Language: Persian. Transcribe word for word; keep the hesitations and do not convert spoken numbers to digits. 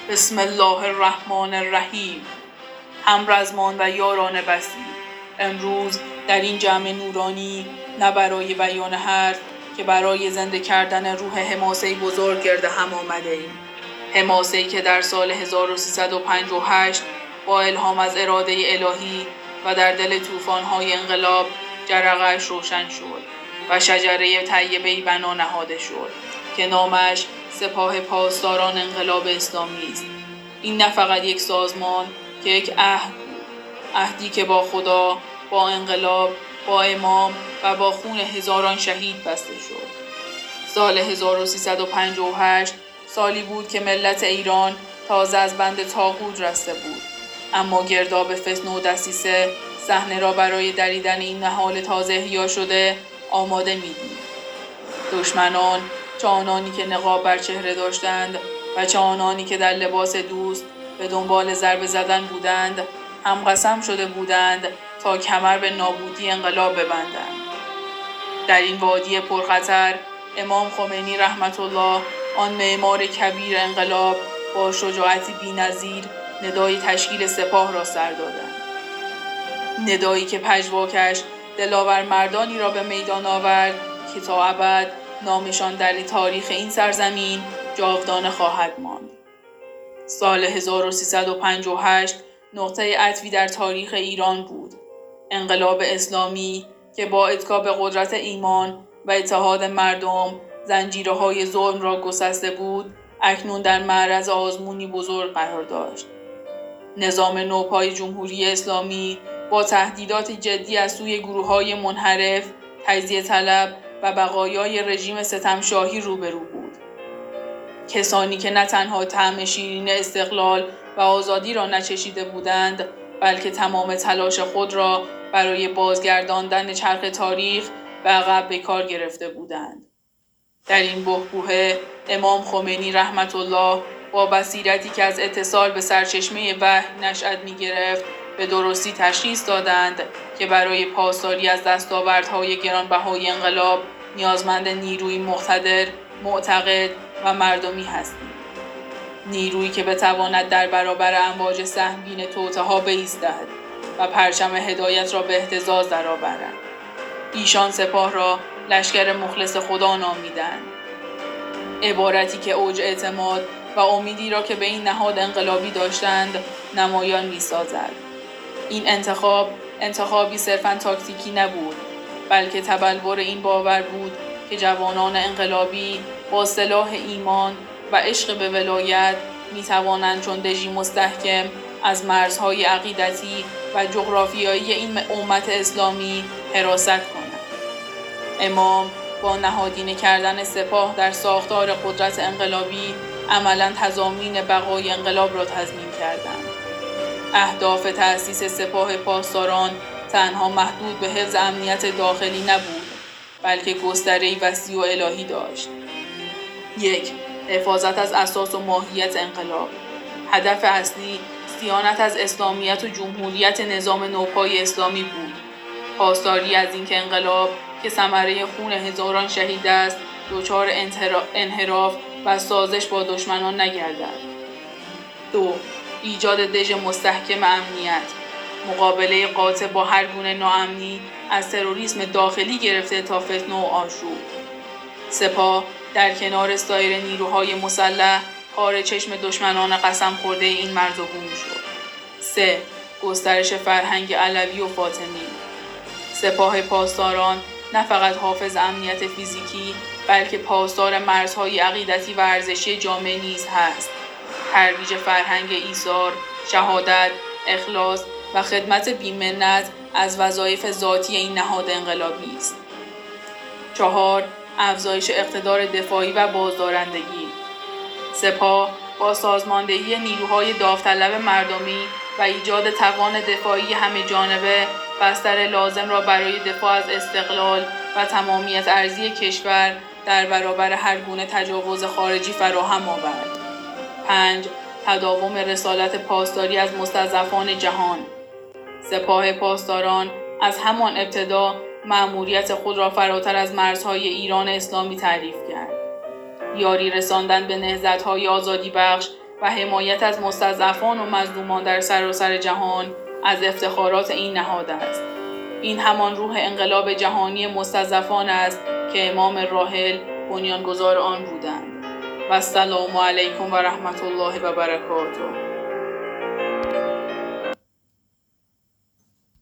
بسم الله الرحمن الرحیم. همرزمان و یاران بسی، امروز در این جمع نورانی نه برای بیان حرف که برای زنده کردن روح حماسه‌ای بزرگ گرد هم آمده ایم. حماسه‌ای که در سال هزار و سیصد و پنجاه و هشت با الهام از اراده الهی و در دل طوفان‌های انقلاب جرقه‌اش روشن شد و شجره طیبه‌ای بنا نهاده شد که نامش سپاه پاسداران انقلاب اسلامی است. این نه فقط یک سازمان که یک عهد بود، عهدی که با خدا، با انقلاب، با امام و با خون هزاران شهید بسته شد. سال هزار و سیصد و پنجاه و هشت سالی بود که ملت ایران تازه از بند طاغوت رسته بود، اما گرداب فتنه و دسیسه صحنه را برای دریدن این نهال تازه احیا شده آماده می‌دید. دشمنان، چه آنانی که نقاب بر چهره داشتند و چه آنانی که در لباس دوست به دنبال ضربه زدن بودند، هم قسم شده بودند تا کمر به نابودی انقلاب ببندند. در این وادی پرخطر امام خمینی رحمت الله، آن معمار کبیر انقلاب، با شجاعتی بی‌نظیر ندای تشکیل سپاه را سر دادند. ندایی که پژواکش دلاور مردانی را به میدان آورد که تا ابد نامشان در تاریخ این سرزمین جاودانه خواهد ماند. سال هزار و سیصد و پنجاه و هشت نقطه عطفی در تاریخ ایران بود. انقلاب اسلامی که با اتکا به قدرت ایمان و اتحاد مردم زنجیرهای ظلم را گسسته بود، اکنون در معرض آزمونی بزرگ قرار داشت. نظام نوپای جمهوری اسلامی با تهدیدات جدی از سوی گروه‌های منحرف، تجزیه طلب و بقایای رژیم ستمشاهی روبرو بود. کسانی که نه تنها طعم شیرین استقلال و آزادی را نچشیده بودند، بلکه تمام تلاش خود را برای بازگرداندن چرخ تاریخ به عقب به کار گرفته بودند. در این بحبوحه امام خمینی رحمت الله با بصیرتی که از اتصال به سرچشمه وحی نشأت می‌گرفت، به درستی تشخیص دادند که برای پاسداری از دستاوردهای گرانبهای انقلاب نیازمند نیروی مقتدر، معتقد و مردمی هستیم. نیرویی که بتواند در برابر امواج سهمگین توطئه‌ها بایستد و پرچم هدایت را به اهتزاز درآورد. ایشان سپاه را لشکر مخلص خدا نامیدند. عبارتی که اوج اعتماد و امیدی را که به این نهاد انقلابی داشتند نمایان می‌سازد. این انتخاب انتخابی صرفاً تاکتیکی نبود، بلکه تبلور این باور بود که جوانان انقلابی با سلاح ایمان و عشق به ولایت می توانند چون دژی مستحکم از مرزهای عقیدتی و جغرافیایی این امت اسلامی حراست کنند. امام با نهادینه کردن سپاه در ساختار قدرت انقلابی عملاً تضامین بقای انقلاب را تضمین کردند. اهداف تأسیس سپاه پاسداران تنها محدود به حفظ امنیت داخلی نبود، بلکه گستره‌ای وسیع و الهی داشت. یک، حفاظت از اساس و ماهیت انقلاب. هدف اصلی صیانت از اسلامیت و جمهوریت نظام نوپای اسلامی بود. پاسداری از اینکه انقلاب که ثمره خون هزاران شهید است، دچار انحراف و سازش با دشمنان نگردد. دو، ایجاد دژ مستحکم امنیت. مقابله قاطع با هر گونه ناامنی، از تروریسم داخلی گرفته تا فتنه و آشوب. سپاه در کنار سایر نیروهای مسلح خار چشم دشمنان قسم خورده این مرز و بوم شد. سه، گسترش فرهنگ علوی و فاطمی. سپاه پاسداران نه فقط حافظ امنیت فیزیکی، بلکه پاسدار مرزهای عقیدتی و ارزشی جامعه نیز هست. ترویج فرهنگ ایثار، شهادت، اخلاص و خدمت بی‌منت از وظایف ذاتی این نهاد انقلابی است. چهار، افزایش اقتدار دفاعی و بازدارندگی. سپاه با سازماندهی نیروهای داوطلب مردمی و ایجاد توان دفاعی همه جانبه بستر لازم را برای دفاع از استقلال و تمامیت ارضی کشور در برابر هر گونه تجاوز خارجی فراهم آورد. پنج، تداوم رسالت پاسداری از مستضعفان جهان. سپاه پاسداران از همان ابتدا مأموریت خود را فراتر از مرزهای ایران اسلامی تعریف کرد. یاری رساندن به نهضت‌های آزادی بخش و حمایت از مستضعفان و مظلومان در سراسر جهان از افتخارات این نهاد است. این همان روح انقلاب جهانی مستضعفان است که امام راحل بنیانگذار آن بودند. و السلام علیکم و رحمت الله و برکاته.